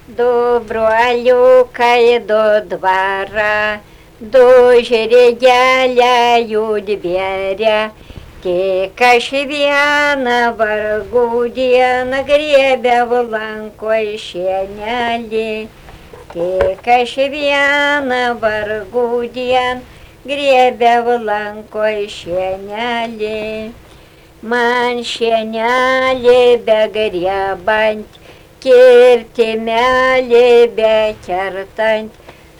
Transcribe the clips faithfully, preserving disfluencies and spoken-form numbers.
До бролюка и до двора, дочери гуляют беря. Тика швяна варгудия, на гребя в ланку щеняли. Тика швяна варгудия, гребя в ланку щеняли. Man щеняли бегребанть, киртемяли бекертанть,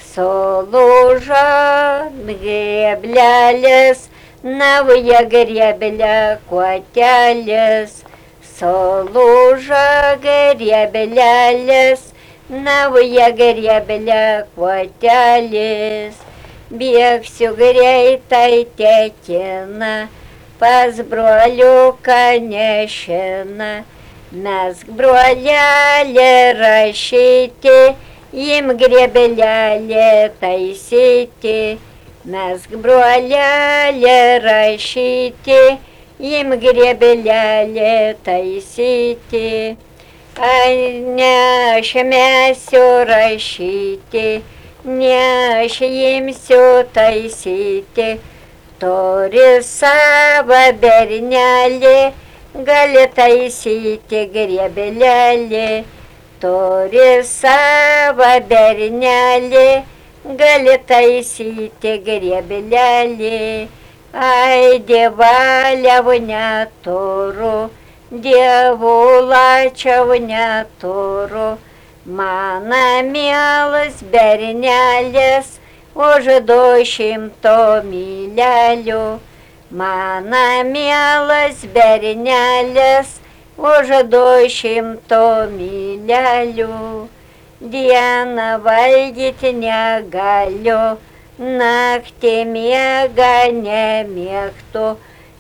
солужан греблялес, навья гребля котялес. Солужа греблялес, навья гребля котялес. Бег всю грейтай тетина, по збролю конечно. Нас броляли расщите, им гребляли тайсите. Нас броляли расщите, им гребляли тайсите. А няша мясо расщите, няша им все тайсите. Тори сава берняли, галетайсите гребляли. Тори сава берняли, галетайсите гребляли. Ай, деваля вня тору, девулача вня тору. Мана мялась бернялес, уже дощим то милялю. Мана мялась бернялес, уже дощим то милялю. Диана вальгит нягалю, нахте мега не мехту.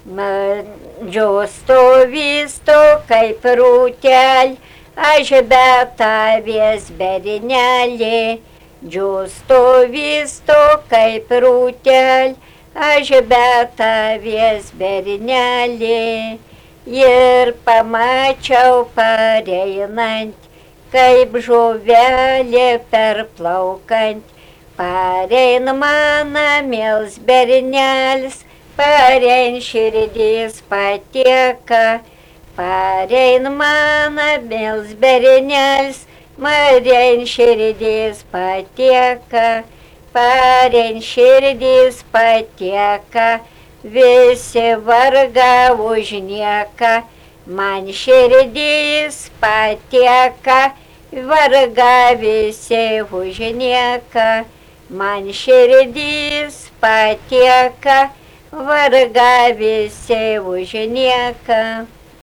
Джусто висто кай прутяль, аж бета вес берняли. Giusto visto cai prutel, аж бета вес берняли. Ер помачал парейнанть, кай бжувяли перплауканть. Парейн мана мелс берняльс, парейн ширидис потека. Парейн мана мелс берняльс, Парень шеридис потека, парень шеридис потека, весе варга ужнека. Мань шеридис потека, варга весе ужнека. Мань шеридис потека, варга весе ужнека.